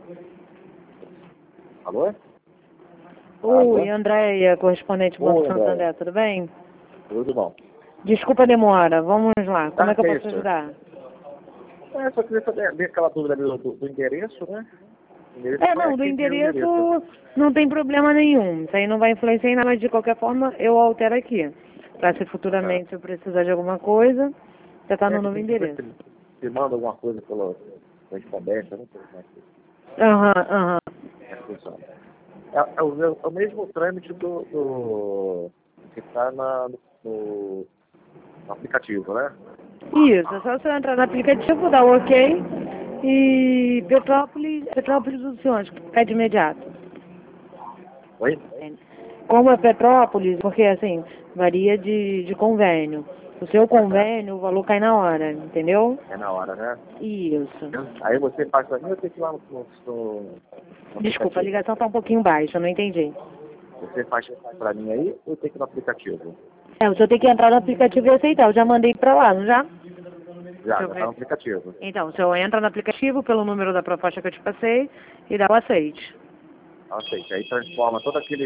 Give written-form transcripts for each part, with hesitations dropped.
Alô? Oi, Andréia, correspondente do Banco Oi, Santander, Andréia. tudo bem? Tudo bom. Desculpa a demora, vamos lá. Como é que eu que posso isso? ajudar? Só queria saber ver aquela dúvida do endereço, né? O endereço só Não, do aqui, meu endereço. endereço não tem problema nenhum. Isso aí não vai influenciar em nada, mas de qualquer forma eu altero aqui. Para se futuramente se eu precisar de alguma coisa, já está no novo endereço. Você manda alguma coisa pela correspondência, não sei como é que Aham. funciona. É o mesmo trâmite que está no aplicativo, né? Isso, é só você entrar no aplicativo, dar o ok e Petrópolis do senhor, pede imediato. Oi? Como é Petrópolis, porque assim, varia de convênio. O seu convênio, o valor cai na hora, entendeu? É na hora, né? Isso. Aí você faz pra mim, eu tenho que ir lá no Desculpa, a aplicativo. ligação tá um pouquinho baixa, eu não entendi. Você faz pra mim aí, ou eu tenho que ir no aplicativo? O senhor tem que entrar no aplicativo e aceitar. Eu já mandei pra lá, não já? Já tá no aplicativo. Então, o senhor entra no aplicativo pelo número da proposta que eu te passei e dá o aceite. Aceite. Aí transforma todo aquele...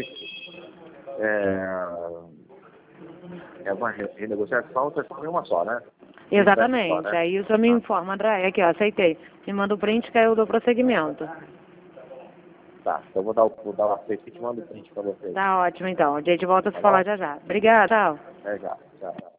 É uma renegociação, transforma em uma só, né? Exatamente. Só, né? Aí o senhor me informa, André, aqui ó, aceitei. Me manda o print que aí eu dou prosseguimento. Tá, então vou dar o aceite e te mando o print pra vocês. Tá ótimo então. A gente volta a se Tá falar bom? já já. Obrigada, tchau. É já. Tchau.